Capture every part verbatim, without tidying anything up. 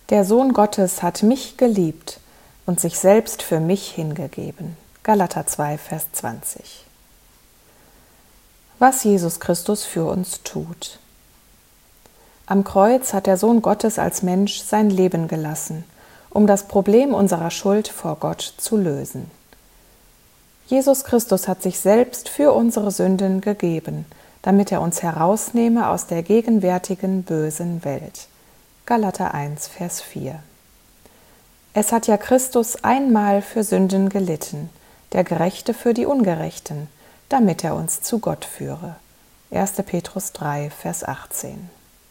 Der Sohn Gottes hat mich geliebt und sich selbst für mich hingegeben. Galater zwei, Vers zwanzig. Was Jesus Christus für uns tut. Am Kreuz hat der Sohn Gottes als Mensch sein Leben gelassen, um das Problem unserer Schuld vor Gott zu lösen. Jesus Christus hat sich selbst für unsere Sünden gegeben, damit er uns herausnehme aus der gegenwärtigen bösen Welt. Galater eins, Vers vier. Es hat ja Christus einmal für Sünden gelitten, der Gerechte für die Ungerechten, damit er uns zu Gott führe. erster Petrus drei, Vers achtzehn.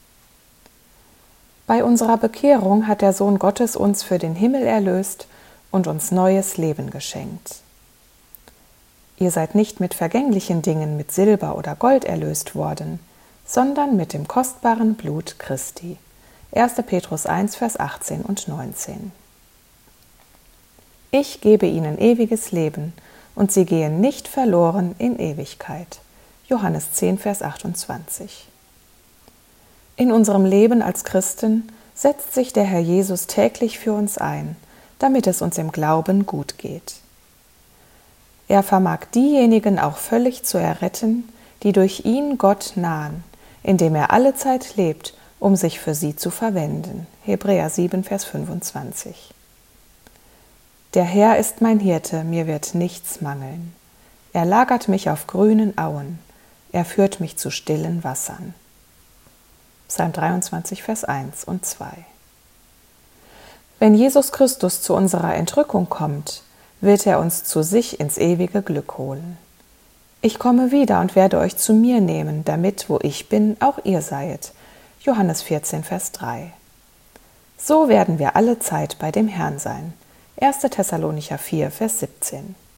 Bei unserer Bekehrung hat der Sohn Gottes uns für den Himmel erlöst und uns neues Leben geschenkt. Ihr seid nicht mit vergänglichen Dingen, mit Silber oder Gold erlöst worden, sondern mit dem kostbaren Blut Christi. erster Petrus eins, Vers achtzehn und neunzehn. Ich gebe ihnen ewiges Leben, und sie gehen nicht verloren in Ewigkeit. Johannes zehn, Vers achtundzwanzig. In unserem Leben als Christen setzt sich der Herr Jesus täglich für uns ein, damit es uns im Glauben gut geht. Er vermag diejenigen auch völlig zu erretten, die durch ihn Gott nahen, indem er allezeit lebt, um sich für sie zu verwenden. Hebräer sieben, Vers fünfundzwanzig. Der Herr ist mein Hirte, mir wird nichts mangeln. Er lagert mich auf grünen Auen, er führt mich zu stillen Wassern. Psalm dreiundzwanzig, Vers eins und zwei. Wenn Jesus Christus zu unserer Entrückung kommt, wird er uns zu sich ins ewige Glück holen. Ich komme wieder und werde euch zu mir nehmen, damit, wo ich bin, auch ihr seiet. Johannes vierzehn, Vers drei. So werden wir alle Zeit bei dem Herrn sein. erster Thessalonicher vier, Vers siebzehn.